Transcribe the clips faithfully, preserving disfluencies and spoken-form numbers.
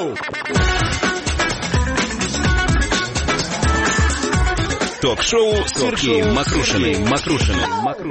Ток-шоу! Ток-шоу с Сергеем Макрушиным. Макрушиным.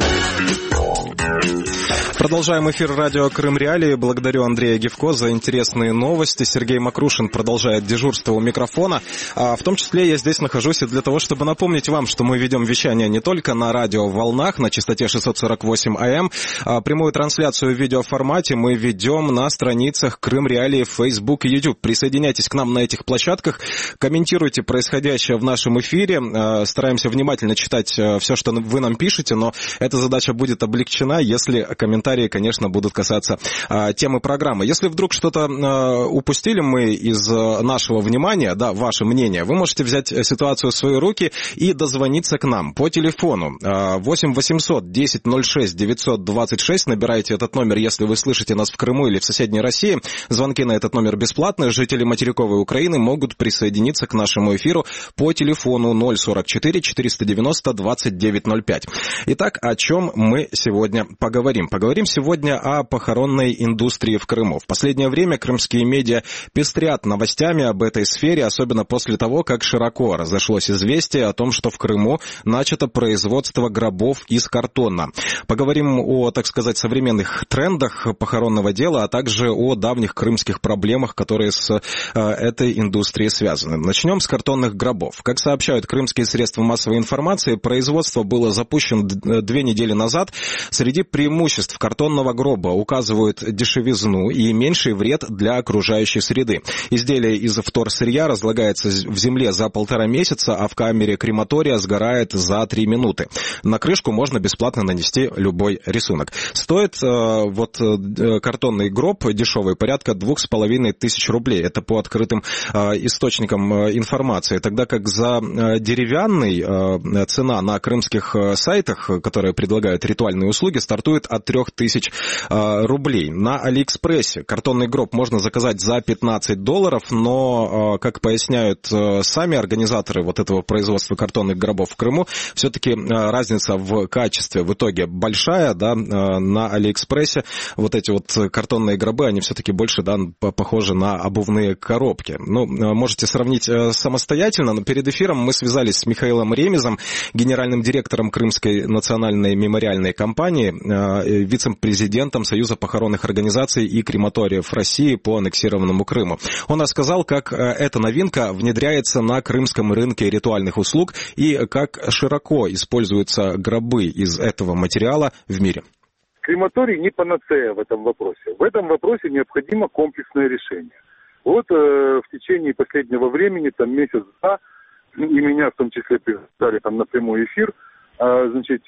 Продолжаем эфир радио Крым Реалии. Благодарю Андрея Гевко за интересные новости. Сергей Макрушин продолжает дежурство у микрофона. А в том числе я здесь нахожусь и для того, чтобы напомнить вам, что мы ведем вещание не только на радиоволнах на частоте шестьсот сорок восемь АМ. А прямую трансляцию в видеоформате мы ведем на страницах Крым Реалии в Facebook и YouTube. Присоединяйтесь к нам на этих площадках, комментируйте происходящее в нашем эфире. Стараемся внимательно читать все, что вы нам пишете, но эта задача будет облегчена, если комментарии, конечно, будут касаться а, темы программы. Если вдруг что-то а, упустили мы из нашего внимания, да, ваше мнение, вы можете взять ситуацию в свои руки и дозвониться к нам по телефону а, восемь восемьсот десять ноль шесть девятьсот двадцать шесть. Набирайте этот номер, если вы слышите нас в Крыму или в соседней России. Звонки на этот номер бесплатные. Жители материковой Украины могут присоединиться к нашему эфиру по телефону ноль сорок четыре четыреста девяносто двадцать девять ноль пять. Итак, о чем мы сегодня поговорим? Поговорим сегодня о похоронной индустрии в Крыму. В последнее время крымские медиа пестрят новостями об этой сфере, особенно после того, как широко разошлось известие о том, что в Крыму начато производство гробов из картона. Поговорим о, так сказать, современных трендах похоронного дела, а также о давних крымских проблемах, которые с э, этой индустрией связаны. Начнем с картонных гробов. Как сообщают крымские средства массовой информации, производство было запущено две недели назад. Среди преимуществ картонного гроба указывают дешевизну и меньший вред для окружающей среды. Изделие из вторсырья разлагается в земле за полтора месяца, а в камере крематория сгорает за три минуты. На крышку можно бесплатно нанести любой рисунок. Стоит э, вот э, картонный гроб дешевый порядка двух с половиной тысяч рублей. Это по открытым э, источникам э, информации. Тогда как за э, деревянный э, цена на крымских э, сайтах, которые предлагают ритуальные услуги, стартует от трех тысяч э, рублей. На Алиэкспрессе картонный гроб можно заказать за пятнадцать долларов, но, э, как поясняют э, сами организаторы вот этого производства картонных гробов в Крыму, все-таки э, разница в качестве в итоге большая, да, э, на Алиэкспрессе вот эти вот картонные гробы, они все-таки больше, да, похожи на обувные коробки. Ну, э, можете сравнить э, самостоятельно, но перед эфиром мы связались с Михаилом Ремезом, генеральным директором Крымской национальной мемориальной компании, э, вице-президентом Союза похоронных организаций и крематориев России по аннексированному Крыму. Он рассказал, как эта новинка внедряется на крымском рынке ритуальных услуг и как широко используются гробы из этого материала в мире. Крематорий не панацея в этом вопросе. В этом вопросе необходимо комплексное решение. Вот э, в течение последнего времени, там месяц-два, и меня в том числе приглашали там на прямой эфир, э, значит,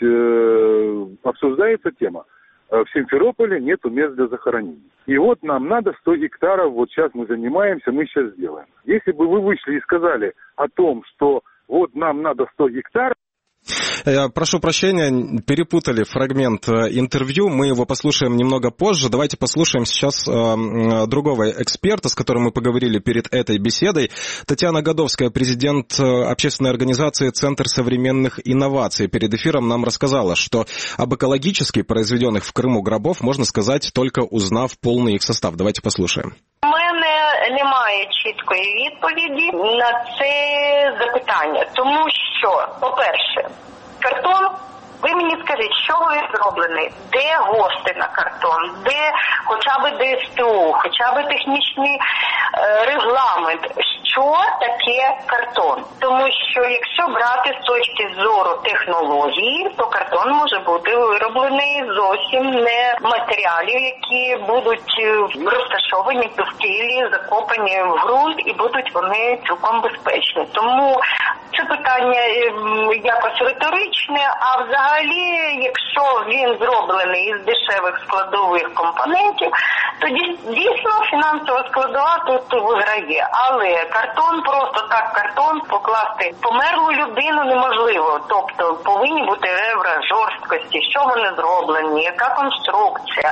э, обсуждается тема. В Симферополе нету мест для захоронений. И вот нам надо сто гектаров, вот сейчас мы занимаемся, мы сейчас сделаем. Если бы вы вышли и сказали о том, что вот нам надо сто гектаров, Я прошу прощения, перепутали фрагмент интервью, мы его послушаем немного позже. Давайте послушаем сейчас э, другого эксперта, с которым мы поговорили перед этой беседой. Татьяна Годовская, президент общественной организации «Центр современных инноваций». Перед эфиром нам рассказала, что об экологически произведенных в Крыму гробов можно сказать, только узнав полный их состав. Давайте послушаем. У мене немає чіткої відповіді на це запитання, тому що, по-перше, картон, ви мені скажіть, що він зроблений, де гости на картон, де хоча б ДСТУ, хоча б технічний е, регламент, що таке картон. Тому що якщо брати з точки зору технології, то картон може бути вироблений зовсім не матеріалів, які будуть розташовані в довкіллі, закопані в ґрунт і будуть вони цілком безпечні. Тому це питання якось риторичне, а взагалі, якщо він зроблений із дешевих складових компонентів, то дійсно фінансова складова тут виграє. Але картон, просто так картон покласти померлу людину неможливо. Тобто повинні бути ребра жорсткості, що вони зроблені, яка конструкція.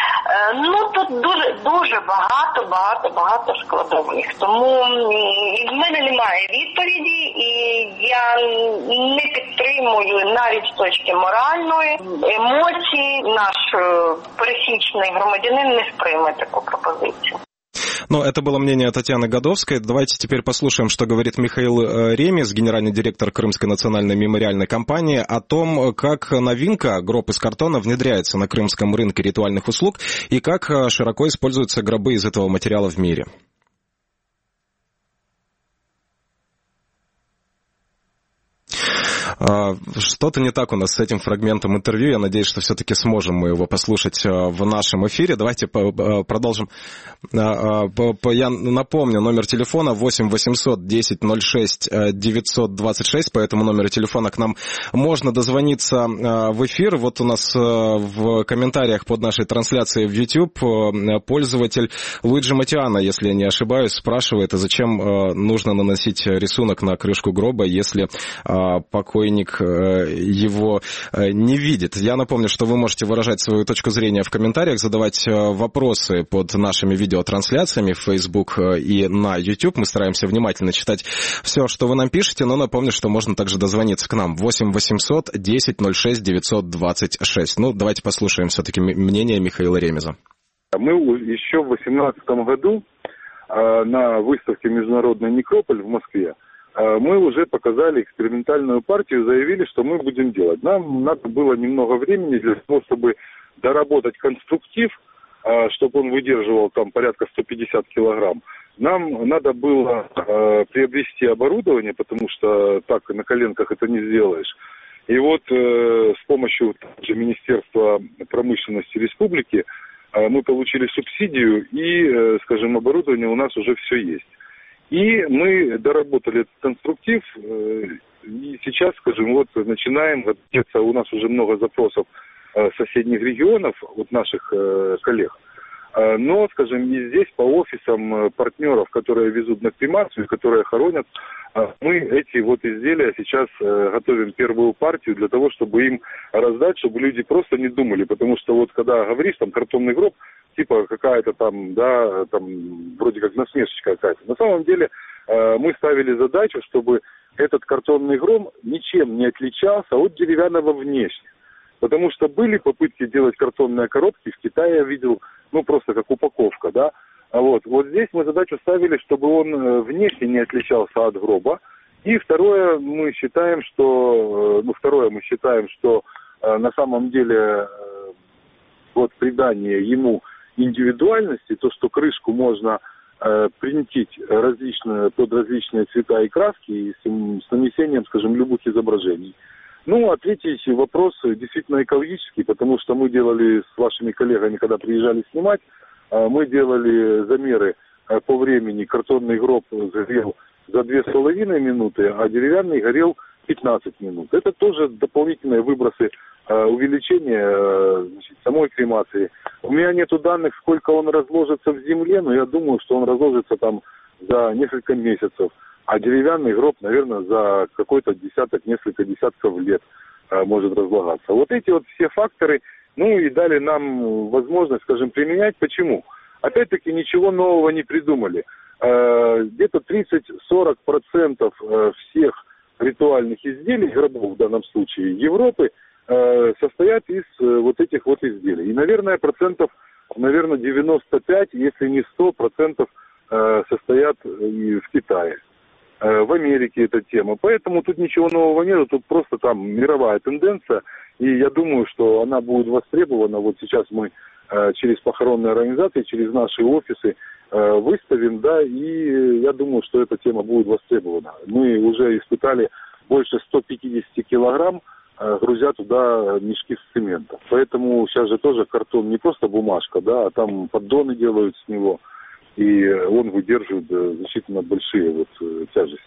Ну, тут дуже, дуже багато, багато, багато складових. Тому в мене немає відповіді, і я не підтримую навіть з точки моральної емоції. Наш пересічний громадянин не сприйме таку пропозицію. Ну, это было мнение Татьяны Годовской. Давайте теперь послушаем, что говорит Михаил Ремез, генеральный директор Крымской национальной мемориальной компании, о том, как новинка гроб из картона внедряется на крымском рынке ритуальных услуг и как широко используются гробы из этого материала в мире. Что-то не так у нас с этим фрагментом интервью. Я надеюсь, что все-таки сможем мы его послушать в нашем эфире. Давайте продолжим. Я напомню, номер телефона восемь восемьсот десять ноль шесть девятьсот двадцать шесть. По этому номеру телефона к нам можно дозвониться в эфир. Вот у нас в комментариях под нашей трансляцией в YouTube пользователь Луиджи Матиана, если я не ошибаюсь, спрашивает, а зачем нужно наносить рисунок на крышку гроба, если покойник его не видит. Я напомню, что вы можете выражать свою точку зрения в комментариях, задавать вопросы под нашими видеотрансляциями в Facebook и на YouTube. Мы стараемся внимательно читать все, что вы нам пишете, но напомню, что можно также дозвониться к нам. восемь восемьсот десять ноль шесть девятьсот двадцать шесть. Ну, давайте послушаем все-таки мнение Михаила Ремеза. Мы еще в две тысячи восемнадцатом году на выставке «Международный некрополь» в Москве мы уже показали экспериментальную партию, заявили, что мы будем делать. Нам надо было немного времени для того, чтобы доработать конструктив, чтобы он выдерживал там порядка сто пятьдесят килограмм. Нам надо было приобрести оборудование, потому что так на коленках это не сделаешь. И вот с помощью также Министерства промышленности республики мы получили субсидию и, скажем, оборудование у нас уже все есть. И мы доработали этот конструктив, и сейчас, скажем, вот начинаем, у нас уже много запросов соседних регионов от наших коллег, но, скажем, и здесь по офисам партнеров, которые везут на кремацию, которые хоронят, мы эти вот изделия сейчас готовим первую партию для того, чтобы им раздать, чтобы люди просто не думали, потому что вот когда говоришь, там, картонный гроб, типа какая-то там, да, там, вроде как насмешечка какая-то. На самом деле мы ставили задачу, чтобы этот картонный гроб ничем не отличался от деревянного внешне. Потому что были попытки делать картонные коробки, в Китае я видел, ну, просто как упаковка, да. А вот, вот здесь мы задачу ставили, чтобы он внешне не отличался от гроба. И второе, мы считаем, что, ну, второе, мы считаем, что на самом деле вот придание ему индивидуальности, то, что крышку можно э, принтить различные, под различные цвета и краски и с, с нанесением, скажем, любых изображений. Ну, а третий вопрос действительно экологический, потому что мы делали с вашими коллегами, когда приезжали снимать, э, мы делали замеры э, по времени. Картонный гроб сгорел за две с половиной минуты, а деревянный горел пятнадцать минут. Это тоже дополнительные выбросы, увеличение, значит, самой кремации. У меня нету данных, сколько он разложится в земле, но я думаю, что он разложится там за несколько месяцев. А деревянный гроб, наверное, за какой-то десяток, несколько десятков лет может разлагаться. Вот эти вот все факторы, ну и дали нам возможность, скажем, применять. Почему? Опять-таки ничего нового не придумали. Где-то тридцать-сорок процентов всех ритуальных изделий, гробов в данном случае, Европы, э, состоят из э, вот этих вот изделий. И, наверное, процентов, наверное, девяносто пять, если не сто процентов э, состоят и в Китае. Э, в Америке эта тема. Поэтому тут ничего нового нет, тут просто там мировая тенденция. И я думаю, что она будет востребована. Вот сейчас мы э, через похоронные организации, через наши офисы выставим, да, и я думаю, что эта тема будет востребована. Мы уже испытали больше ста пятидесяти килограмм, грузя туда мешки с цементом. Поэтому сейчас же тоже картон не просто бумажка, да, а там поддоны делают с него, и он выдерживает значительно большие вот тяжести.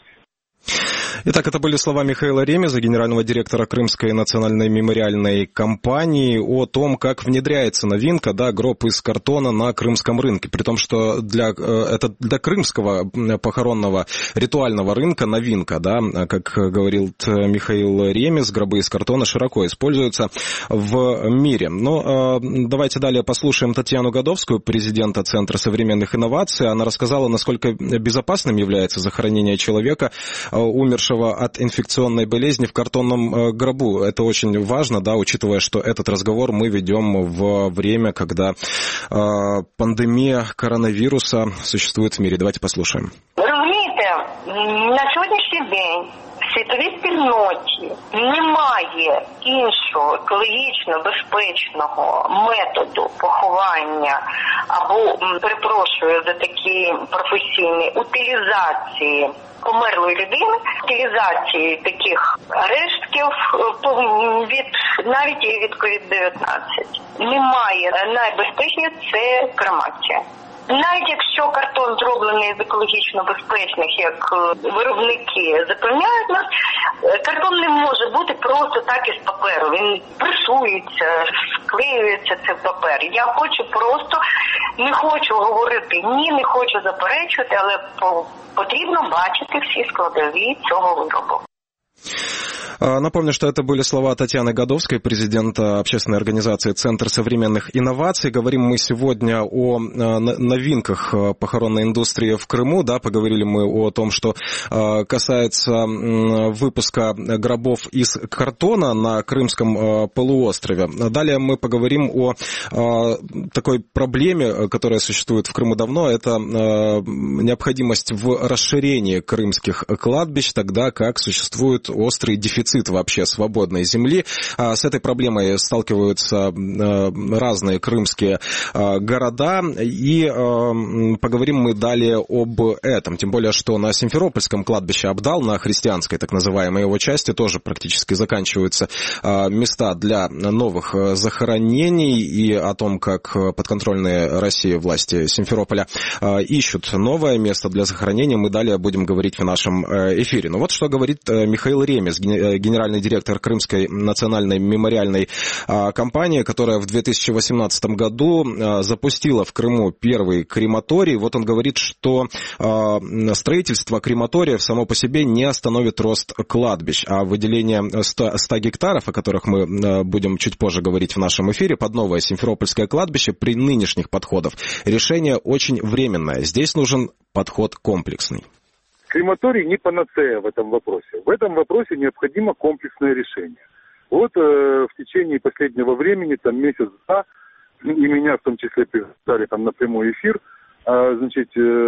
Итак, это были слова Михаила Ремеза, генерального директора Крымской национальной мемориальной компании, о том, как внедряется новинка, да, гроб из картона на крымском рынке. При том, что для, это для крымского похоронного ритуального рынка новинка, да, как говорил Михаил Ремез, гробы из картона широко используются в мире. Но давайте далее послушаем Татьяну Годовскую, президента Центра современных инноваций. Она рассказала, насколько безопасным является захоронение человека умершего от инфекционной болезни в картонном гробу. Это очень важно, да, учитывая, что этот разговор мы ведем в время, когда пандемия коронавируса существует в мире. Давайте послушаем. Розумієте, на сьогоднішній день в світовій спільноті немає іншого екологічно безпечного методу поховання або, перепрошую за такі професійні, утилізації померлої людини, утилізації таких рештків від навіть і від ковід дев'ятнадцять. Немає. Найбезпечніше – це кремація. Навіть якщо картон зроблений з екологічно безпечних, як виробники запевняють нас, картон не може бути просто так із паперу. Він пресується, склеюється цей папер. Я хочу просто, не хочу говорити ні, не хочу заперечувати, але потрібно бачити всі складові цього виробу. Напомню, что это были слова Татьяны Годовской, президента общественной организации «Центр современных инноваций». Говорим мы сегодня о новинках похоронной индустрии в Крыму. Да, поговорили мы о том, что касается выпуска гробов из картона на Крымском полуострове. Далее мы поговорим о такой проблеме, которая существует в Крыму давно. Это необходимость в расширении крымских кладбищ, тогда как существует острый дефицит вообще свободной земли. С этой проблемой сталкиваются разные крымские города, и поговорим мы далее об этом. Тем более, что на Симферопольском кладбище Абдал, на христианской так называемой его части, тоже практически заканчиваются места для новых захоронений, и о том, как подконтрольные России власти Симферополя ищут новое место для захоронения, мы далее будем говорить в нашем эфире. Но вот что говорит Михаил Ремез, генеральный директор Крымской национальной мемориальной компании, которая в две тысячи восемнадцатом году запустила в Крыму первый крематорий. Вот он говорит, что строительство крематориев само по себе не остановит рост кладбищ, а выделение ста гектаров, о которых мы будем чуть позже говорить в нашем эфире, под новое Симферопольское кладбище при нынешних подходах решение очень временное. Здесь нужен подход комплексный. Крематорий не панацея в этом вопросе. В этом вопросе необходимо комплексное решение. Вот э, в течение последнего времени, там месяц-два, и меня в том числе приглашали там на прямой эфир, э, значит,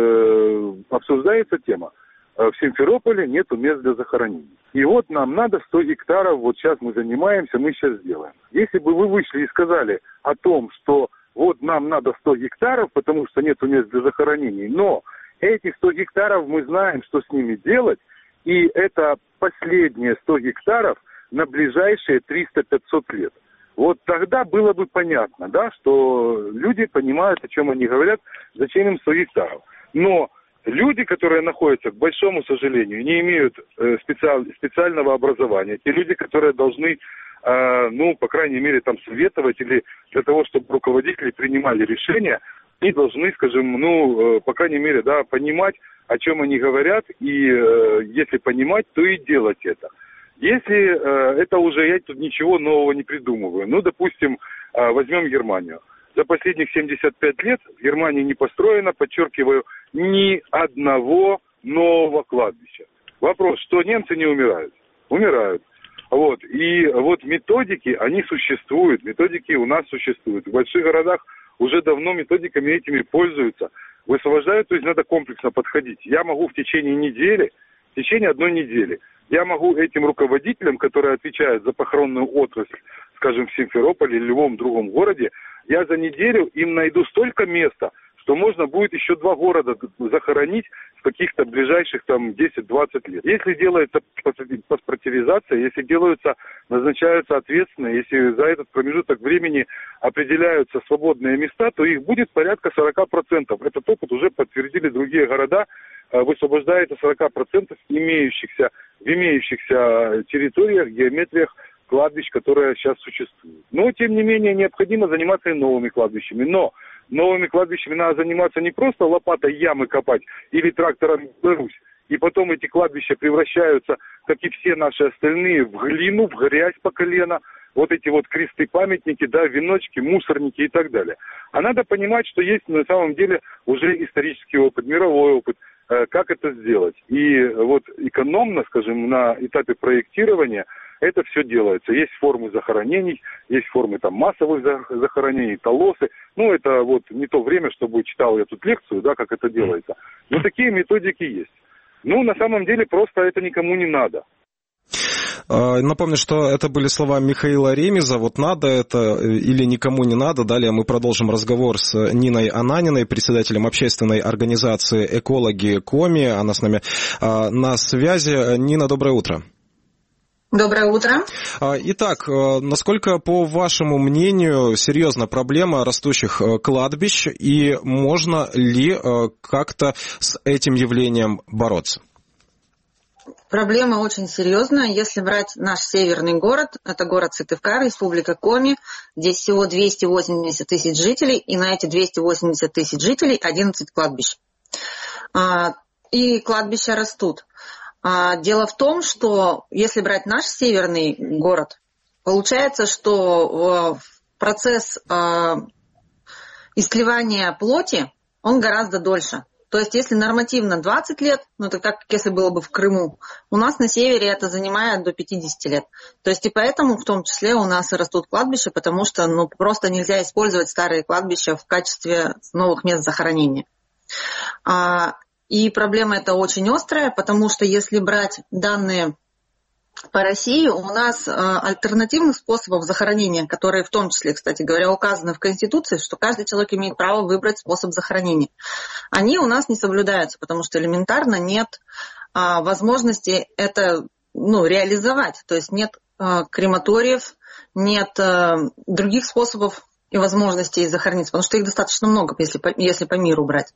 э, обсуждается тема. В Симферополе нету мест для захоронений. И вот нам надо сто гектаров, вот сейчас мы занимаемся, мы сейчас сделаем. Если бы вы вышли и сказали о том, что вот нам надо сто гектаров, потому что нету мест для захоронений, но эти сто гектаров мы знаем, что с ними делать, и это последние сто гектаров на ближайшие триста-пятьсот лет. Вот тогда было бы понятно, да, что люди понимают, о чем они говорят, зачем им сто гектаров. Но люди, которые находятся, к большому сожалению, не имеют э, специаль, специального образования, те люди, которые должны, э, ну, по крайней мере, там советовать или для того, чтобы руководители принимали решения, они должны, скажем, ну, по крайней мере, да, понимать, о чем они говорят, и э, если понимать, то и делать это. Если э, это уже, я тут ничего нового не придумываю. Ну, допустим, э, возьмем Германию. За последних семьдесят пять лет в Германии не построено, подчеркиваю, ни одного нового кладбища. Вопрос, что немцы не умирают? Умирают. Вот. И вот методики, они существуют, методики у нас существуют. В больших городах уже давно методиками этими пользуются. Высвобождают, то есть надо комплексно подходить. Я могу в течение недели, в течение одной недели, я могу этим руководителям, которые отвечают за похоронную отрасль, скажем, в Симферополе или в любом другом городе, я за неделю им найду столько места, что можно будет еще два города захоронить в каких-то ближайших там десять-двадцать лет. Если делается паспортизация, если делаются, назначаются ответственные, если за этот промежуток времени определяются свободные места, то их будет порядка сорок процентов. Этот опыт уже подтвердили другие города, высвобождается сорок процентов имеющихся, в имеющихся территориях, геометриях кладбищ, которые сейчас существуют. Но, тем не менее, необходимо заниматься и новыми кладбищами. Но новыми кладбищами надо заниматься не просто лопатой ямы копать или трактором Беларусь. И потом эти кладбища превращаются, как и все наши остальные, в глину, в грязь по колено. Вот эти вот кресты-памятники, да, веночки, мусорники и так далее. А надо понимать, что есть на самом деле уже исторический опыт, мировой опыт. как это сделать. И вот экономно, скажем, на этапе проектирования это все делается. Есть формы захоронений, есть формы там массовых захоронений, толосы. Ну, это вот не то время, чтобы читал я тут лекцию, да, как это делается. Но такие методики есть. Ну, на самом деле, просто это никому не надо. Напомню, что это были слова Михаила Ремеза. Вот надо это или никому не надо. Далее мы продолжим разговор с Ниной Ананиной, председателем общественной организации «Экологи Коми». Она с нами на связи. Нина, доброе утро. Доброе утро. Итак, насколько, по вашему мнению, серьезна проблема растущих кладбищ, и можно ли как-то с этим явлением бороться? Проблема очень серьезная. Если брать наш северный город, это город Сыктывкар, республика Коми, здесь всего двести восемьдесят тысяч жителей, и на эти двести восемьдесят тысяч жителей одиннадцать кладбищ. И кладбища растут. Дело в том, что если брать наш северный город, получается, что процесс истлевания плоти, он гораздо дольше. То есть если нормативно двадцать лет, ну это как если было бы в Крыму, у нас на севере это занимает до пятьдесят лет. То есть и поэтому в том числе у нас и растут кладбища, потому что ну, просто нельзя использовать старые кладбища в качестве новых мест захоронения. И проблема эта очень острая, потому что если брать данные по России, у нас альтернативных способов захоронения, которые в том числе, кстати говоря, указаны в Конституции, что каждый человек имеет право выбрать способ захоронения. Они у нас не соблюдаются, потому что элементарно нет возможности это ну, реализовать. То есть нет крематориев, нет других способов и возможностей захорониться, потому что их достаточно много, если по, если по миру брать.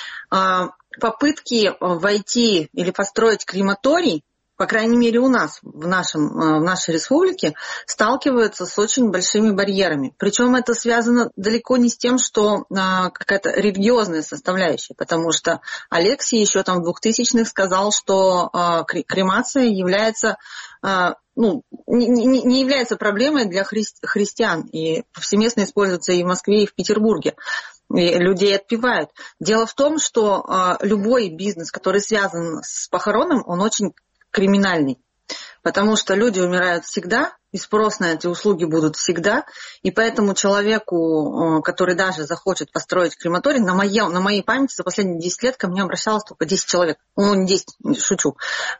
Попытки войти или построить крематорий, по крайней мере у нас, в, нашем, в нашей республике, сталкиваются с очень большими барьерами. Причем это связано далеко не с тем, что а, какая-то религиозная составляющая, потому что Алексий еще там в двухтысячных сказал, что а, кремация является... А, ну, не, не, не является проблемой для хри- христиан и повсеместно используется и в Москве, и в Петербурге. И людей отпевают. Дело в том, что а, любой бизнес, который связан с похороном, он очень криминальный. Потому что люди умирают всегда, и спрос на эти услуги будут всегда. И поэтому человеку, который даже захочет построить крематорий, на моей, на моей памяти за последние десять лет ко мне обращалось только десять человек. Ну, не десять, шучу.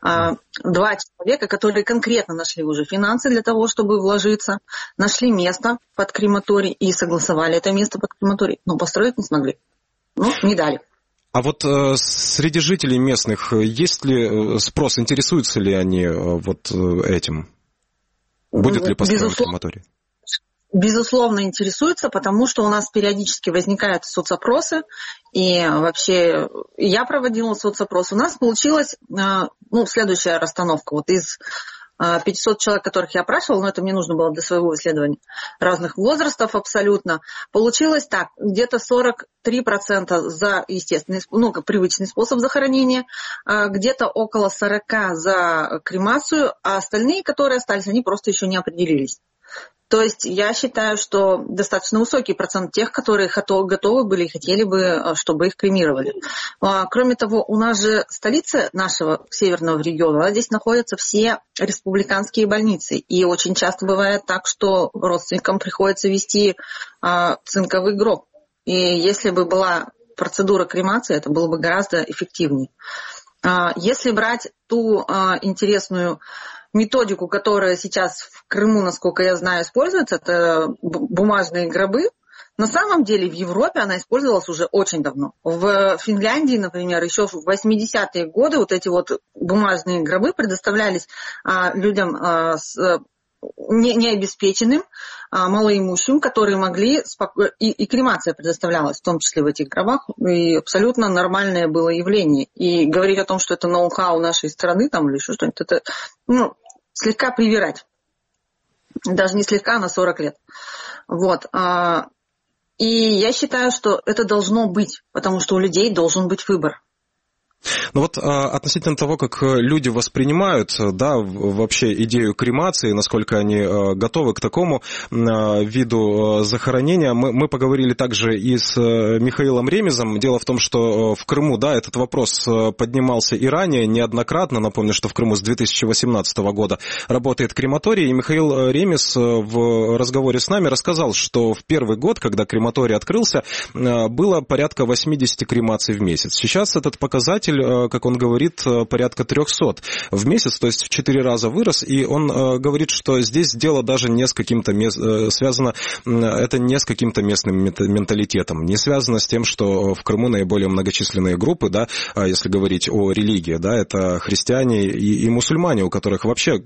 Два человека, которые конкретно нашли уже финансы для того, чтобы вложиться, нашли место под крематорий и согласовали это место под крематорий. Но построить не смогли. Ну, не дали. А вот э, среди жителей местных есть ли спрос, интересуются ли они э, вот этим? Будет ли построен крематорий? Безусловно, интересуются, потому что у нас периодически возникают соцопросы, и вообще я проводила соцопрос. У нас получилась ну, следующая расстановка. Вот из пятьсот человек, которых я опрашивала, но это мне нужно было для своего исследования, разных возрастов абсолютно, получилось так, где-то сорок три процента за естественный, ну, привычный способ захоронения, где-то около сорок процентов за кремацию, а остальные, которые остались, они просто еще не определились. То есть я считаю, что достаточно высокий процент тех, которые готовы были и хотели бы, чтобы их кремировали. Кроме того, у нас же столица нашего северного региона, здесь находятся все республиканские больницы. И очень часто бывает так, что родственникам приходится вести цинковый гроб. И если бы была процедура кремации, это было бы гораздо эффективнее. Если брать ту интересную методику, которая сейчас в Крыму, насколько я знаю, используется, это бумажные гробы. На самом деле в Европе она использовалась уже очень давно. В Финляндии, например, еще в восьмидесятые годы вот эти вот бумажные гробы предоставлялись а, людям а, с, не, необеспеченным, а, малоимущим, которые могли... Споко... И, и кремация предоставлялась, в том числе в этих гробах, и абсолютно нормальное было явление. И говорить о том, что это ноу-хау нашей страны там, или еще что-нибудь, это ну, слегка привирать. Даже не слегка, а на сорок лет. Вот. И я считаю, что это должно быть, потому что у людей должен быть выбор. Ну вот относительно того, как люди воспринимают, да, вообще идею кремации, насколько они готовы к такому виду захоронения, мы, мы поговорили также и с Михаилом Ремезом. Дело в том, что в Крыму, да, этот вопрос поднимался и ранее неоднократно. Напомню, что в Крыму с две тысячи восемнадцатого года работает крематорий, и Михаил Ремез в разговоре с нами рассказал, что в первый год, когда крематорий открылся, было порядка восемьдесят кремаций в месяц. Сейчас этот показатель, как он говорит, порядка триста в месяц, то есть в четыре раза вырос, и он говорит, что здесь дело даже не с каким-то мест... связано, это не с каким-то местным менталитетом, не связано с тем, что в Крыму наиболее многочисленные группы, да, если говорить о религии, да, это христиане и, и мусульмане, у которых вообще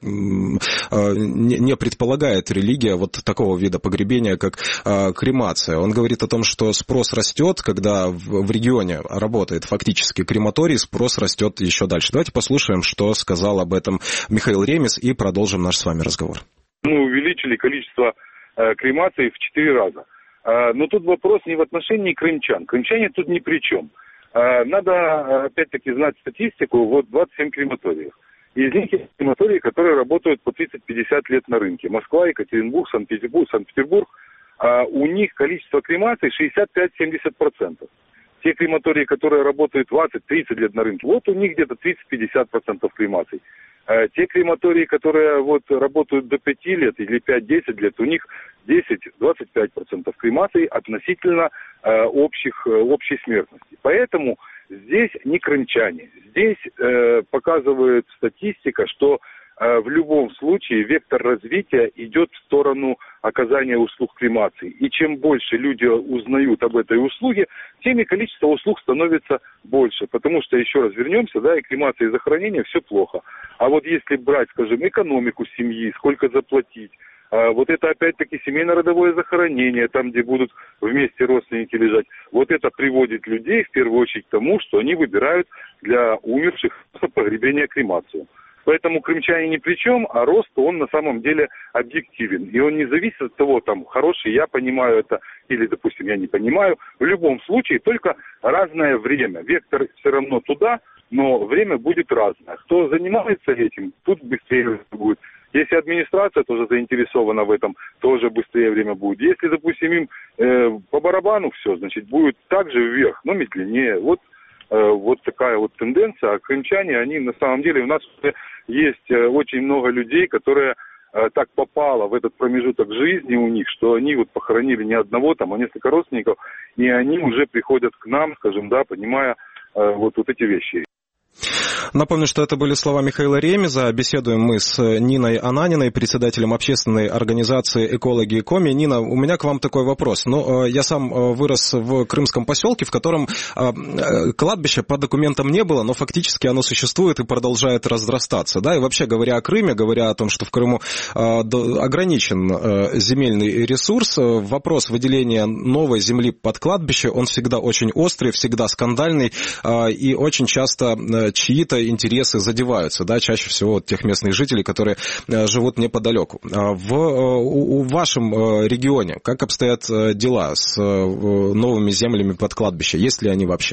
не предполагает религия вот такого вида погребения, как кремация. Он говорит о том, что спрос растет, когда в регионе работает фактически крематорий, спрос растет еще дальше. Давайте послушаем, что сказал об этом Михаил Ремез, и продолжим наш с вами разговор. Мы увеличили количество э, кремаций в четыре раза. Э, но тут вопрос не в отношении крымчан. Крымчане тут ни при чем. Э, надо, опять-таки, знать статистику. Вот двадцать семь крематориев. Из них есть крематории, которые работают по тридцать-пятьдесят лет на рынке. Москва, Екатеринбург, Санкт-Петербург, Санкт-Петербург. Э, у них количество кремаций шестьдесят пять - семьдесят процентов. Те крематории, которые работают двадцать-тридцать лет на рынке, вот у них где-то тридцать-пятьдесят процентов кремаций. А те крематории, которые вот работают до пяти лет или пять-десять лет, у них десять-двадцать пять процентов кремаций относительно э, общих, э, общей смертности. Поэтому здесь не крымчане. Здесь э, показывает статистика, что э, в любом случае вектор развития идет в сторону оказания услуг кремации. И чем больше люди узнают об этой услуге, тем и количество услуг становится больше. Потому что, еще раз вернемся, да, и кремация, и захоронение, все плохо. А вот если брать, скажем, экономику семьи, сколько заплатить, вот это опять-таки семейно-родовое захоронение, там, где будут вместе родственники лежать, вот это приводит людей в первую очередь к тому, что они выбирают для умерших погребение кремацию. Поэтому крымчане ни при чем, а рост, он на самом деле объективен. И он не зависит от того, там, хороший, я понимаю это, или, допустим, я не понимаю. В любом случае, только разное время. Вектор все равно туда, но время будет разное. Кто занимается этим, тут быстрее будет. Если администрация тоже заинтересована в этом, тоже быстрее время будет. Если, допустим, им э, по барабану все, значит, будет также вверх, но медленнее. Вот. Вот такая вот тенденция. А крымчане, они на самом деле, у нас есть очень много людей, которые так попало в этот промежуток жизни у них, что они вот похоронили не одного там, а несколько родственников, и они уже приходят к нам, скажем, да, понимая вот, вот эти вещи. Напомню, что это были слова Михаила Ремеза. Беседуем мы с Ниной Ананиной, председателем общественной организации «Экологи и Коми». Нина, у меня к вам такой вопрос. Ну, я сам вырос в крымском поселке, в котором кладбища по документам не было, но фактически оно существует и продолжает разрастаться. Да? И вообще, говоря о Крыме, говоря о том, что в Крыму ограничен земельный ресурс, вопрос выделения новой земли под кладбище, он всегда очень острый, всегда скандальный, и очень часто чьи-то интересы задеваются, да, чаще всего от тех местных жителей, которые живут неподалеку. В у, у вашем регионе как обстоят дела с новыми землями под кладбище? Есть ли они вообще?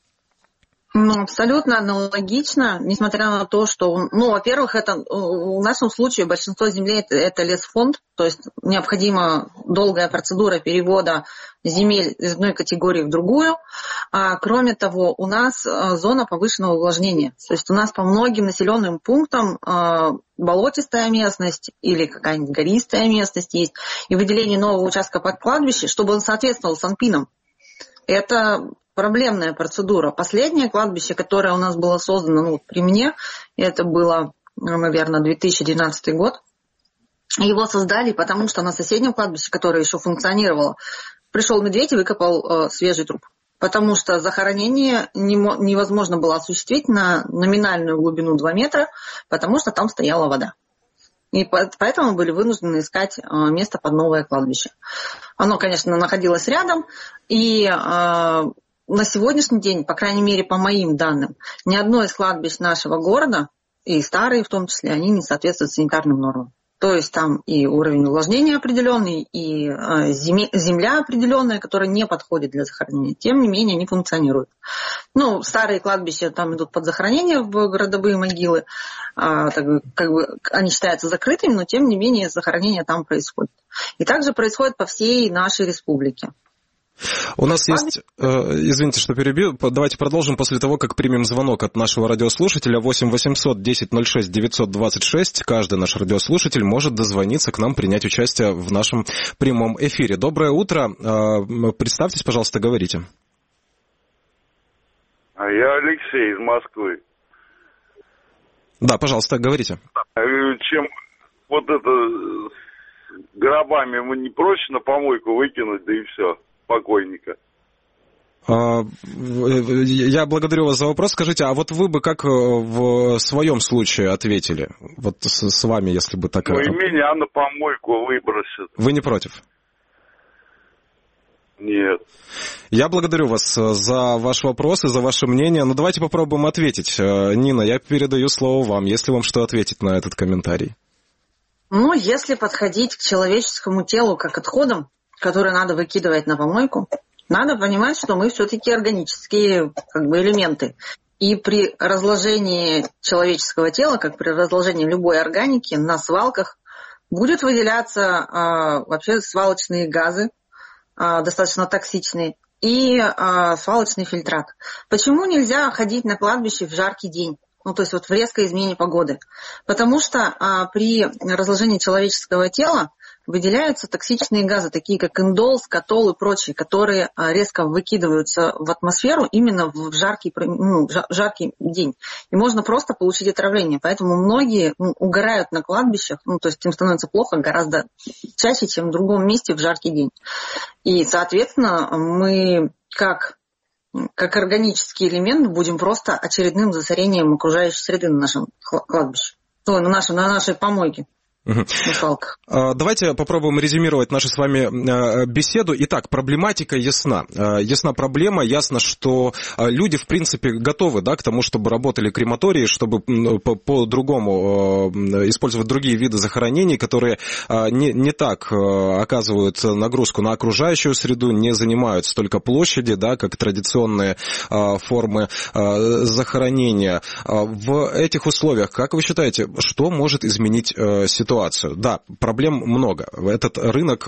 Ну, абсолютно аналогично, несмотря на то, что, ну, во-первых, это в нашем случае большинство земли это, это лесфонд, то есть необходима долгая процедура перевода земель из одной категории в другую. А кроме того, у нас зона повышенного увлажнения, то есть у нас по многим населенным пунктам болотистая местность или какая-нибудь гористая местность есть, и выделение нового участка под кладбище, чтобы он соответствовал санпинам, это проблемная процедура. Последнее кладбище, которое у нас было создано, ну, при мне, это было, наверное, две тысячи двенадцатый год. Его создали, потому что на соседнем кладбище, которое еще функционировало, пришел медведь и выкопал э, свежий труп. Потому что захоронение не, невозможно было осуществить на номинальную глубину два метра, потому что там стояла вода. И поэтому были вынуждены искать э, место под новое кладбище. Оно, конечно, находилось рядом, и э, на сегодняшний день, по крайней мере, по моим данным, ни одно из кладбищ нашего города, и старые в том числе, они не соответствуют санитарным нормам. То есть там и уровень увлажнения определенный, и земля определенная, которая не подходит для захоронения. Тем не менее, они функционируют. Ну, старые кладбища там идут под захоронение в городовые могилы. Так, как бы они считаются закрытыми, но тем не менее захоронение там происходит. И также происходит по всей нашей республике. У нас есть, э, извините, что перебью, давайте продолжим после того, как примем звонок от нашего радиослушателя восемь восемьсот десять ноль шесть девятьсот двадцать шесть. Каждый наш радиослушатель может дозвониться к нам, принять участие в нашем прямом эфире. Доброе утро. Э, представьтесь, пожалуйста, говорите. Я Алексей из Москвы. Да, пожалуйста, говорите. Чем вот это с гробами мы не проще на помойку выкинуть, да и все. Покойника. Я благодарю вас за вопрос. Скажите, а вот вы бы как в своем случае ответили? Вот с, с вами, если бы так... Ну и меня на помойку выбросят. Вы не против? Нет. Я благодарю вас за ваш вопрос и за ваше мнение. Ну, давайте попробуем ответить. Нина, я передаю слово вам, если вам что ответить на этот комментарий. Ну, если подходить к человеческому телу как отходам, которые надо выкидывать на помойку, надо понимать, что мы все-таки органические как бы, элементы. И при разложении человеческого тела, как при разложении любой органики, на свалках будет выделяться а, вообще свалочные газы, а, достаточно токсичные, и а, свалочный фильтрат. Почему нельзя ходить на кладбище в жаркий день? Ну, то есть вот в резкой измене погоды. Потому что а, при разложении человеческого тела выделяются токсичные газы, такие как индол, скотол и прочие, которые резко выкидываются в атмосферу именно в жаркий, ну, жаркий день. И можно просто получить отравление. Поэтому многие ну, угорают на кладбищах, ну, то есть им становится плохо гораздо чаще, чем в другом месте в жаркий день. И, соответственно, мы как, как органический элемент будем просто очередным засорением окружающей среды на нашем кладбище, ну, на нашей, на нашей помойке. Угу. Давайте попробуем резюмировать нашу с вами беседу. Итак, проблематика ясна. Ясна проблема, ясно, что люди, в принципе, готовы, да, к тому, чтобы работали крематории, чтобы по-другому использовать другие виды захоронений, которые не, не так оказывают нагрузку на окружающую среду, не занимают столько площади, да, как традиционные формы захоронения. В этих условиях, как вы считаете, что может изменить ситуацию? Ситуацию. Да, проблем много. Этот рынок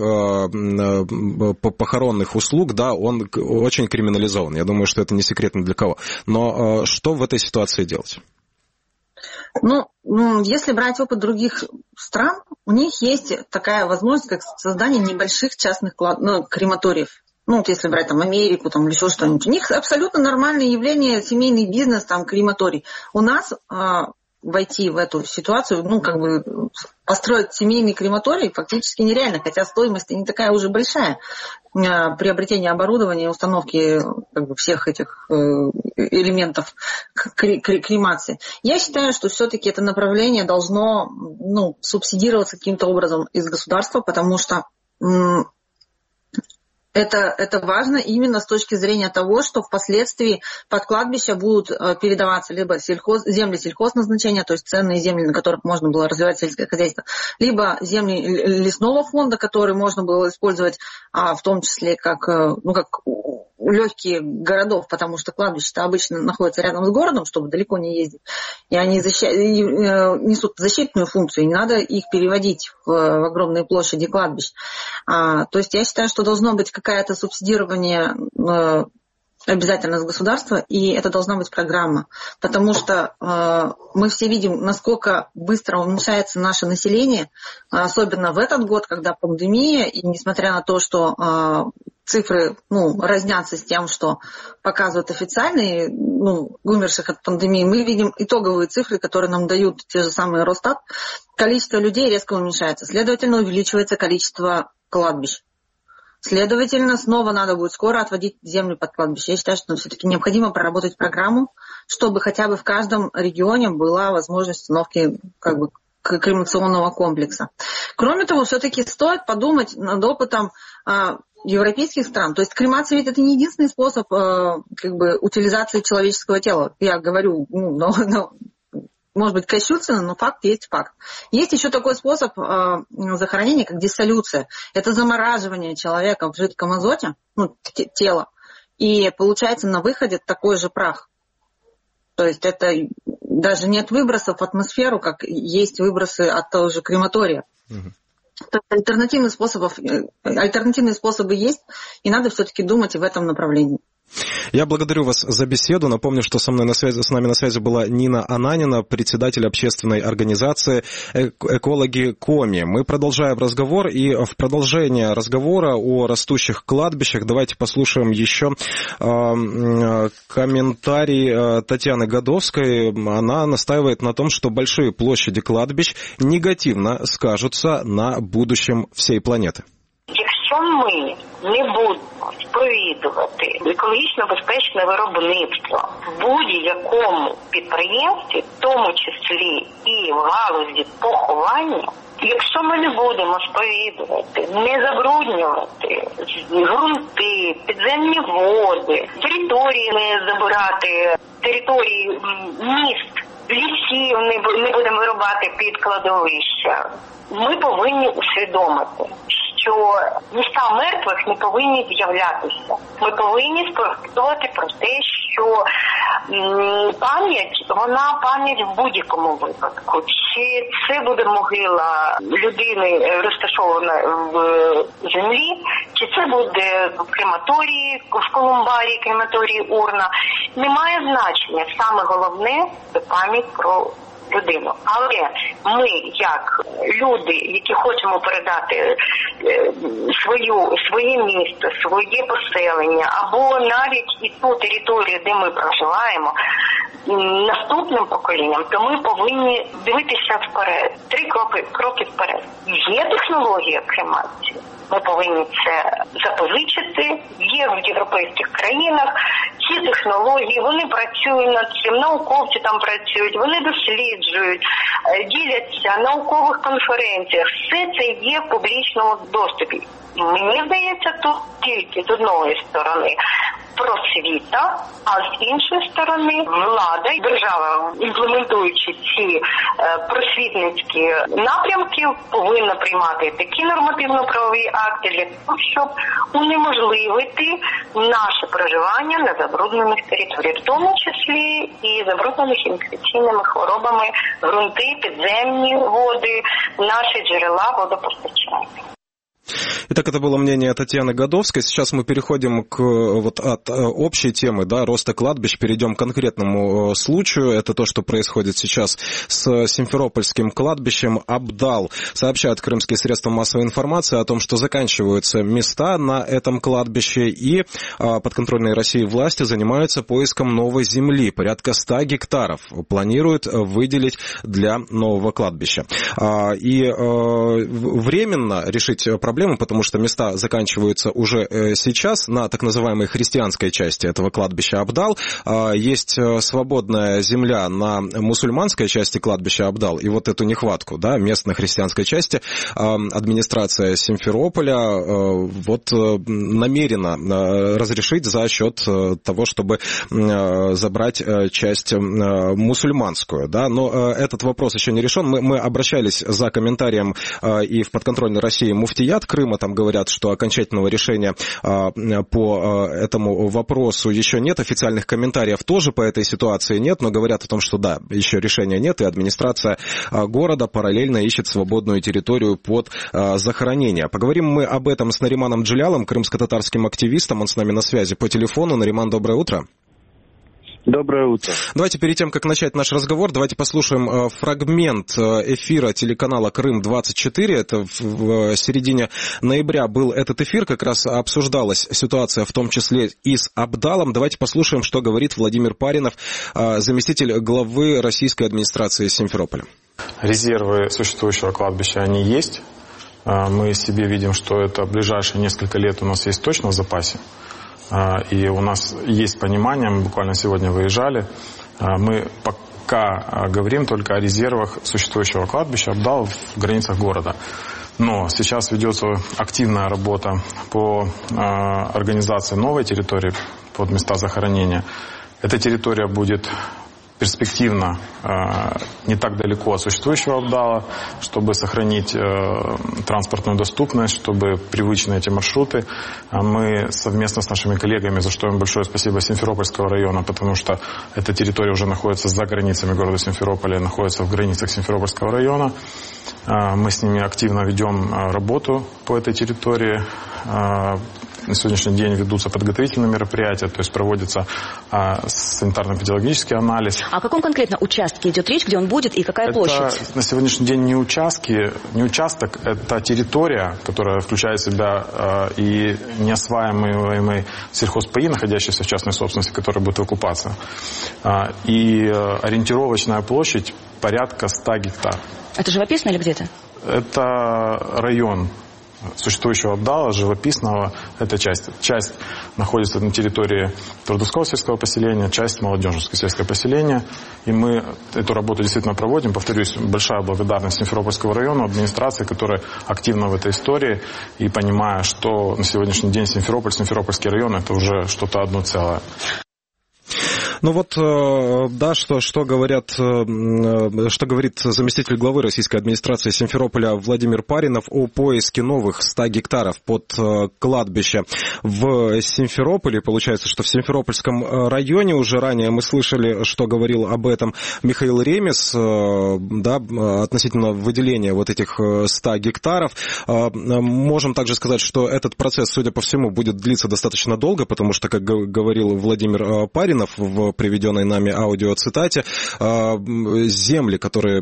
похоронных услуг, да, он очень криминализован. Я думаю, что это не секрет ни для кого. Но что в этой ситуации делать? Ну, если брать опыт других стран, у них есть такая возможность, как создание небольших частных ну, крематориев. Ну, вот если брать там Америку там, или еще что-нибудь. У них абсолютно нормальное явление, семейный бизнес, там, крематорий. У нас... войти в эту ситуацию, ну, как бы построить семейный крематорий фактически нереально, хотя стоимость не такая уже большая. Приобретение оборудования, установки как бы, всех этих элементов кремации. Я считаю, что все-таки это направление должно ну, субсидироваться каким-то образом из государства, потому что Это, это важно именно с точки зрения того, что впоследствии под кладбища будут передаваться либо сельхоз, земли сельхозназначения, то есть ценные земли, на которых можно было развивать сельское хозяйство, либо земли лесного фонда, которые можно было использовать, а в том числе как, ну, как легкие городов, потому что кладбище-то обычно находится рядом с городом, чтобы далеко не ездить, и они защи... несут защитную функцию, и не надо их переводить в, в огромные площади кладбищ. А, то есть я считаю, что должно быть какое-то субсидирование э, обязательно с государства, и это должна быть программа, потому что э, мы все видим, насколько быстро уменьшается наше население, особенно в этот год, когда пандемия, и несмотря на то, что э, цифры ну, разнятся с тем, что показывают официальные ну, умерших от пандемии, мы видим итоговые цифры, которые нам дают те же самые Росстат. Количество людей резко уменьшается, следовательно, увеличивается количество кладбищ. Следовательно, снова надо будет скоро отводить землю под кладбище. Я считаю, что все-таки необходимо проработать программу, чтобы хотя бы в каждом регионе была возможность установки как бы, кремационного комплекса. Кроме того, все-таки стоит подумать над опытом а, европейских стран. То есть кремация ведь это не единственный способ а, как бы, утилизации человеческого тела. Я говорю ну, но, но, может быть кощунственно, но факт есть факт. Есть еще такой способ э, захоронения, как диссолюция. Это замораживание человека в жидком азоте, ну, т- тела, и получается на выходе такой же прах. То есть это даже нет выбросов в атмосферу, как есть выбросы от того же крематория. Угу. Альтернативных способов, альтернативные способы есть, и надо все-таки думать и в этом направлении. Я благодарю вас за беседу. Напомню, что со мной на связи, с нами на связи была Нина Ананина, председатель общественной организации «Экологи Коми». Мы продолжаем разговор, и в продолжение разговора о растущих кладбищах давайте послушаем еще э, комментарий Татьяны Годовской. Она настаивает на том, что большие площади кладбищ негативно скажутся на будущем всей планети. Якщо ми не будемо сповідувати екологічно безпечне виробництво в будь-якому підприємстві, в тому числі і в галузі поховання, якщо ми не будемо сповідувати, не забруднювати ґрунти, підземні води, території не забирати, території міст, лісів не будемо вирубати під кладовища, ми повинні усвідомити, що міста мертвих не повинні з'являтися. Ми повинні сповістувати про те, що м, пам'ять, вона пам'ять в будь-якому випадку. Чи це буде могила людини розташована в землі, чи це буде в крематорії, в Колумбарії, крематорії Урна. Немає значення. Саме головне – це пам'ять про людину. Але ми, як люди, які хочемо передати свою, своє місто, своє поселення, або навіть і ту територію, де ми проживаємо, наступним поколінням, то ми повинні дивитися вперед. Три кроки, кроки вперед. Є технологія кремації. Ми повинні це запозичити. Є в європейських країнах ці технології, вони працюють над цим, науковці там працюють, вони досліджують, діляться в наукових конференціях. Все це є в публічному доступі. Мені здається, тут тільки з одної сторони просвіта, а з іншої сторони влада і держава, імплементуючи ці е, просвітницькі напрямки, повинна приймати такі нормативно-правові акти для того, щоб унеможливити наше проживання на забруднених територіях, в тому числі і забруднених інфекційними хворобами ґрунти, підземні води, наші джерела водопостачання. Итак, это было мнение Татьяны Годовской. Сейчас мы переходим к, вот, от общей темы, да, роста кладбищ, перейдем к конкретному случаю. Это то, что происходит сейчас с Симферопольским кладбищем Абдал. Сообщают крымские средства массовой информации о том, что заканчиваются места на этом кладбище, и а, подконтрольные России власти занимаются поиском новой земли. Порядка ста гектаров планируют выделить для нового кладбища. А, и а, временно решить проблему, потому что места заканчиваются уже сейчас на так называемой христианской части этого кладбища Абдал. Есть свободная земля на мусульманской части кладбища Абдал, и вот эту нехватку, да, мест на христианской части администрация Симферополя вот намерена разрешить за счет того, чтобы забрать часть мусульманскую, да, но этот вопрос еще не решен. Мы, мы обращались за комментарием и в подконтрольной России муфтият Крыма, там говорят, что окончательного решения а, по а, этому вопросу еще нет, официальных комментариев тоже по этой ситуации нет, но говорят о том, что да, еще решения нет, и администрация а, города параллельно ищет свободную территорию под а, захоронение. Поговорим мы об этом с Нариманом Джилялом, крымско-татарским активистом, он с нами на связи по телефону. Нариман, доброе утро. Доброе утро. Давайте перед тем, как начать наш разговор, давайте послушаем фрагмент эфира телеканала Крым двадцать четыре. Это в середине ноября был этот эфир, как раз обсуждалась ситуация, в том числе и с Абдалом. Давайте послушаем, что говорит Владимир Паринов, заместитель главы российской администрации Симферополя. Резервы существующего кладбища, они есть. Мы себе видим, что это в ближайшие несколько лет у нас есть точно в запасе. И у нас есть понимание, мы буквально сегодня выезжали, мы пока говорим только о резервах существующего кладбища Абдал в границах города. Но сейчас ведется активная работа по организации новой территории под места захоронения. Эта территория будет перспективно не так далеко от существующего Абдала, чтобы сохранить транспортную доступность, чтобы привычные эти маршруты. Мы совместно с нашими коллегами, за что им большое спасибо, Симферопольского района, потому что эта территория уже находится за границами города Симферополя, находится в границах Симферопольского района. Мы с ними активно ведем работу по этой территории. На сегодняшний день ведутся подготовительные мероприятия, то есть проводится а, санитарно-эпидемиологический анализ. А о каком конкретно участке идет речь, где он будет и какая это площадь? На сегодняшний день не участки, не участок, это территория, которая включает в себя а, и неосваиваемый сельхозпаи, находящиеся в частной собственности, которые будут выкупаться. А, и а, ориентировочная площадь порядка ста гектар. Это живописно или где-то? Это район существующего Абдала, живописного, это часть. Часть находится на территории Трудовского сельского поселения, часть Молодежного сельского поселения. И мы эту работу действительно проводим. Повторюсь, большая благодарность Симферопольского района, администрации, которая активна в этой истории. И понимая, что на сегодняшний день Симферополь, Симферопольский район, это уже что-то одно целое. Ну вот, да, что, что, говорят, что говорит заместитель главы российской администрации Симферополя Владимир Паринов о поиске новых ста гектаров под кладбище в Симферополе. Получается, что в Симферопольском районе уже ранее мы слышали, что говорил об этом Михаил Ремес, да, относительно выделения вот этих ста гектаров. Можем также сказать, что этот процесс, судя по всему, будет длиться достаточно долго, потому что, как говорил Владимир Паринов в приведенной нами аудиоцитате, земли, которые,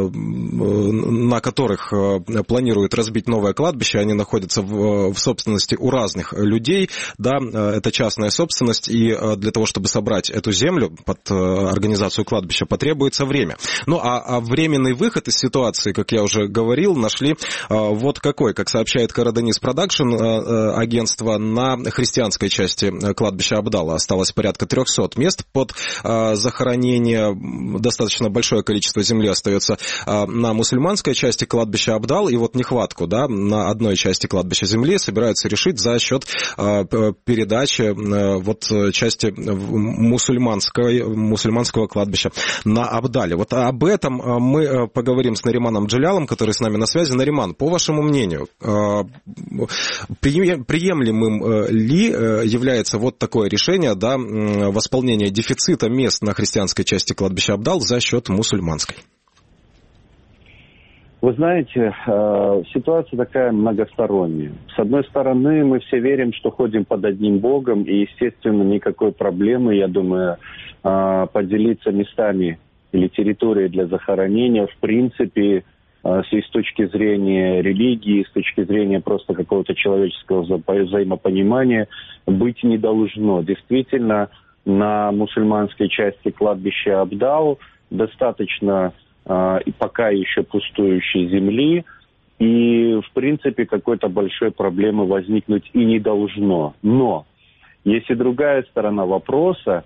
на которых планируют разбить новое кладбище, они находятся в, в собственности у разных людей, да, это частная собственность, и для того, чтобы собрать эту землю под организацию кладбища, потребуется время. Ну, а, а временный выход из ситуации, как я уже говорил, нашли вот какой, как сообщает Караданис Продакшн, агентство, на христианской части кладбища Абдала осталось порядка трехсот мест под э, захоронение. Достаточно большое количество земли остается э, на мусульманской части кладбища Абдал, и вот нехватку, да, на одной части кладбища земли собираются решить за счет э, передачи э, вот части мусульманской, мусульманского кладбища на Абдале. Вот об этом мы поговорим с Нариманом Джалялом, который с нами на связи. Нариман, по вашему мнению, э, приемлемым ли является вот такое решение, да, восполнения дефицита мест на христианской части кладбища Абдал за счет мусульманской? Вы знаете, ситуация такая многосторонняя. С одной стороны, мы все верим, что ходим под одним Богом, и, естественно, никакой проблемы, я думаю, поделиться местами или территорией для захоронения, в принципе, с точки зрения религии, с точки зрения просто какого-то человеческого вза- взаимопонимания, быть не должно. Действительно, на мусульманской части кладбища Абдал достаточно э, и пока еще пустующей земли, и, в принципе, какой-то большой проблемы возникнуть и не должно. Но есть и другая сторона вопроса,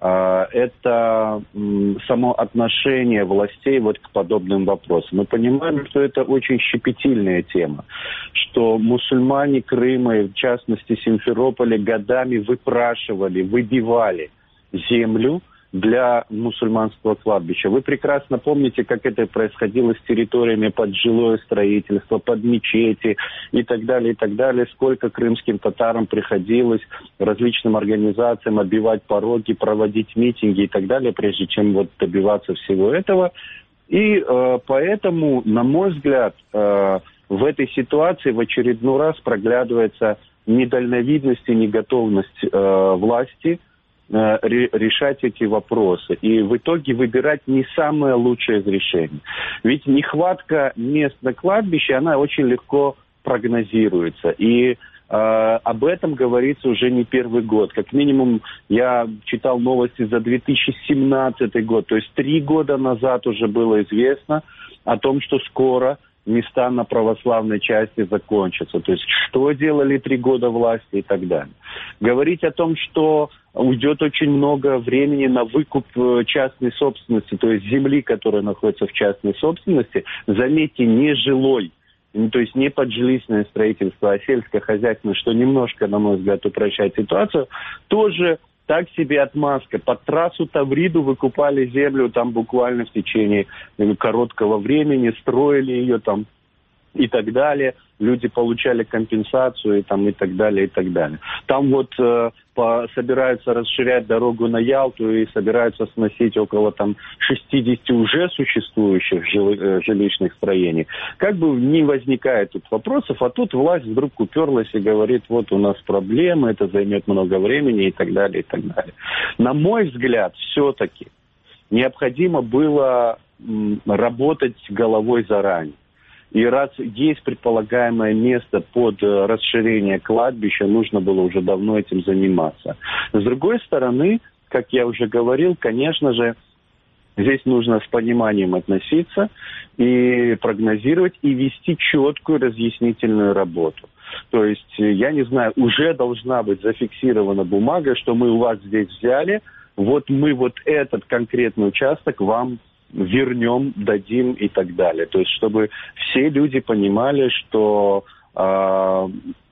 это само отношение властей вот к подобным вопросам. Мы понимаем, что это очень щепетильная тема, что мусульмане Крыма, и в частности Симферополя, годами выпрашивали, выбивали землю для мусульманского кладбища. Вы прекрасно помните, как это происходило с территориями под жилое строительство, под мечети и так далее, и так далее. Сколько крымским татарам приходилось различным организациям оббивать пороги, проводить митинги и так далее, прежде чем вот добиваться всего этого. И э, поэтому, на мой взгляд, э, в этой ситуации в очередной раз проглядывается недальновидность и неготовность э, власти решать эти вопросы. И в итоге выбирать не самое лучшее из решений. Ведь нехватка мест на кладбище, она очень легко прогнозируется. И э, об этом говорится уже не первый год. Как минимум, я читал новости за две тысячи семнадцатый год. То есть три года назад уже было известно о том, что скоро места на православной части закончатся. То есть что делали три года власти и так далее. Говорить о том, что уйдет очень много времени на выкуп частной собственности, то есть земли, которая находится в частной собственности, заметьте, не жилой, то есть не поджилищное строительство, а сельскохозяйственное, что немножко, на мой взгляд, упрощает ситуацию, тоже Так себе отмазка. Под трассу Тавриду выкупали землю там буквально в течение короткого времени, строили ее там и так далее. Люди получали компенсацию и, там, и так далее, и так далее. Там вот э, по, собираются расширять дорогу на Ялту и собираются сносить около там шестьдесят уже существующих жил, э, жилищных строений. Как бы не возникает тут вопросов, а тут власть вдруг уперлась и говорит, вот у нас проблемы, это займет много времени и так далее, и так далее. На мой взгляд, все-таки необходимо было м, работать головой заранее. И раз есть предполагаемое место под расширение кладбища, нужно было уже давно этим заниматься. С другой стороны, как я уже говорил, конечно же, здесь нужно с пониманием относиться и прогнозировать, и вести четкую разъяснительную работу. То есть, я не знаю, уже должна быть зафиксирована бумага, что мы у вас здесь взяли, вот мы вот этот конкретный участок вам вернем, дадим и так далее. То есть, чтобы все люди понимали, что э,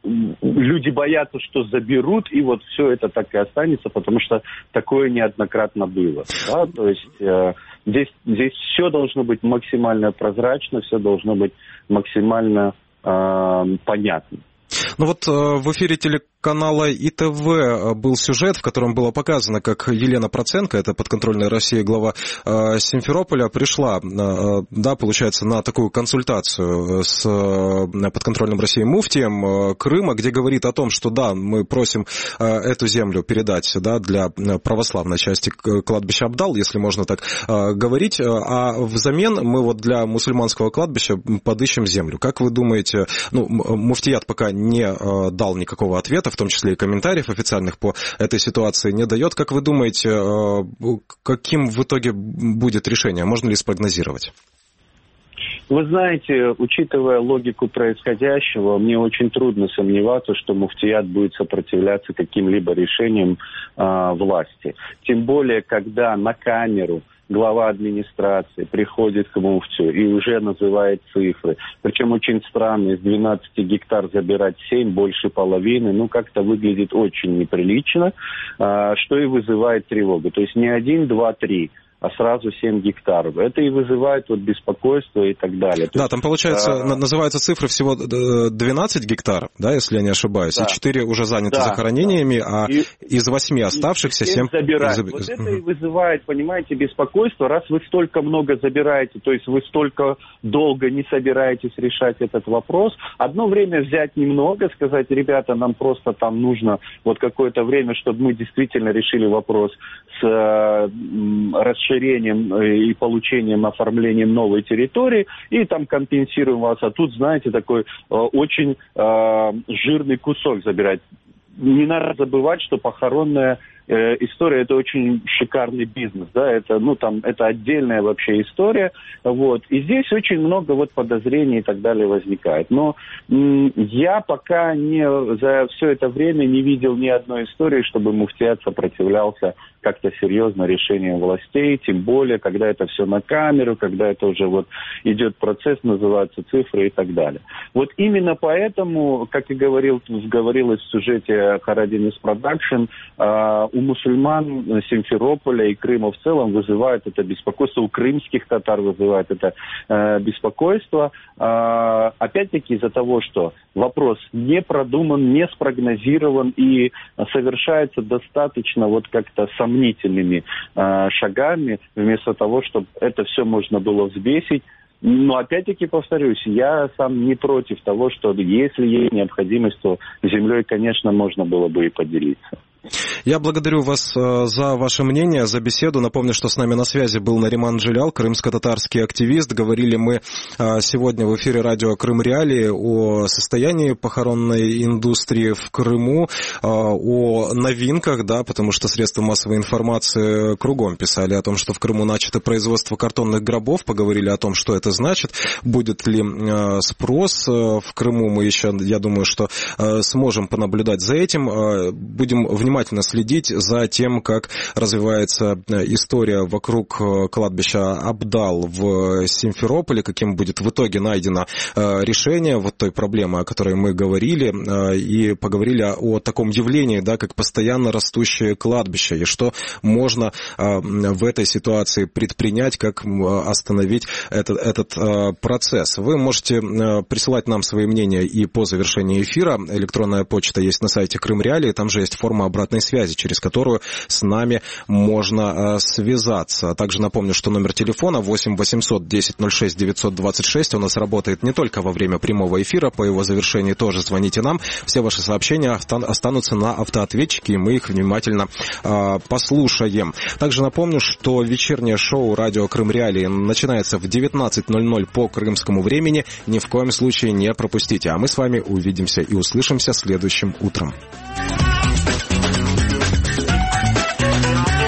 люди боятся, что заберут, и вот все это так и останется, потому что такое неоднократно было. Да? То есть, э, здесь, здесь все должно быть максимально прозрачно, все должно быть максимально э, понятно. Ну вот в эфире телеканала И Т В был сюжет, в котором было показано, как Елена Проценко, это подконтрольная России глава Симферополя, пришла, да, получается, на такую консультацию с подконтрольным России муфтием Крыма, где говорит о том, что да, мы просим эту землю передать, да, для православной части кладбища Абдал, если можно так говорить, а взамен мы вот для мусульманского кладбища подыщем землю. Как вы думаете, ну, муфтият пока не дал никакого ответа, в том числе и комментариев официальных по этой ситуации не дает. Как вы думаете, каким в итоге будет решение? Можно ли спрогнозировать? Вы знаете, учитывая логику происходящего, мне очень трудно сомневаться, что муфтият будет сопротивляться каким-либо решениям э, власти. Тем более, когда на камеру глава администрации приходит к муфтию и уже называет цифры. Причем очень странно, из двенадцати гектар забирать семь, больше половины. Ну, как-то выглядит очень неприлично, что и вызывает тревогу. То есть не один, два, три, а сразу семь гектаров. Это и вызывает вот беспокойство и так далее. То да, есть, там, получается, а... называются цифры всего двенадцать гектар, да, если я не ошибаюсь, да. И четыре уже заняты да, захоронениями, да. а и, из восьми оставшихся семь забирают. Из... Вот это и вызывает, понимаете, беспокойство. Раз вы столько много забираете, то есть вы столько долго не собираетесь решать этот вопрос, одно время взять немного, сказать, ребята, нам просто там нужно вот какое-то время, чтобы мы действительно решили вопрос с э, расширением и получением, оформлением новой территории, и там компенсируем вас. А тут, знаете, такой э, очень э, жирный кусок забирать. Не надо забывать, что похоронная э, история – это очень шикарный бизнес, да, это, ну, там, это отдельная вообще история, вот, и здесь очень много вот подозрений и так далее возникает. Но м- я пока не, за все это время не видел ни одной истории, чтобы муфтият сопротивлялся как-то серьезно решением властей, тем более, когда это все на камеру, когда это уже вот идет процесс, называются цифры и так далее. Вот именно поэтому, как и говорил, говорилось в сюжете Харадинис Продакшн, у мусульман Симферополя и Крыма в целом вызывает это беспокойство, у крымских татар вызывает это э, беспокойство, э, опять-таки из-за того, что вопрос не продуман, не спрогнозирован и совершается достаточно вот как-то сомнительными э, шагами, вместо того, чтобы это все можно было взвесить. Но опять-таки повторюсь, я сам не против того, что если есть необходимость, то землей, конечно, можно было бы и поделиться. Я благодарю вас за ваше мнение, за беседу. Напомню, что с нами на связи был Нариман Джилял, крымско-татарский активист. Говорили мы сегодня в эфире радио Крым Реалии о состоянии похоронной индустрии в Крыму, о новинках, да, потому что средства массовой информации кругом писали о том, что в Крыму начато производство картонных гробов. Поговорили о том, что это значит, будет ли спрос в Крыму. Мы еще, я думаю, что сможем понаблюдать за этим. Будем внимательно внимательно следить за тем, как развивается история вокруг кладбища Абдал в Симферополе, каким будет в итоге найдено решение вот той проблемы, о которой мы говорили, и поговорили о таком явлении, да, как постоянно растущее кладбище, и что можно в этой ситуации предпринять, как остановить этот, этот процесс. Вы можете присылать нам свои мнения и по завершении эфира. Электронная почта есть на сайте Крым Реалии, там же есть форма обратной связи, через которую с нами можно связаться. Также напомню, что номер телефона восемь восемьсот десять ноль шесть девятьсот двадцать шесть у нас работает не только во время прямого эфира, по его завершении тоже звоните нам. Все ваши сообщения останутся на автоответчике, и мы их внимательно э, послушаем. Также напомню, что вечернее шоу «Радио Крым Реалии» начинается в девятнадцать ноль ноль по крымскому времени. Ни в коем случае не пропустите. А мы с вами увидимся и услышимся следующим утром.